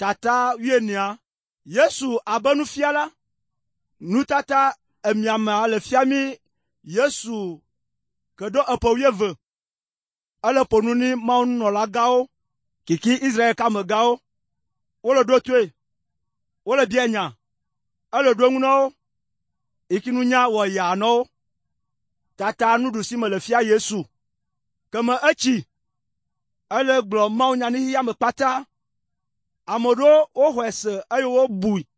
Tata wienia. Yesu abenu fiala. Nutata emiama le fiami Yesu kedo epo wieve. Ale ponuni maun no lagao. Kiki Israel kamegao. Wole do tue. Wole bienya. Ale do nguno. Ikinunya wo ya no. Tata nudusi me le fia Yesu. Keme echi. Ale gblɔ mawunya ni ya me kpata. Ameɖewo woxɔe se eye wo bui.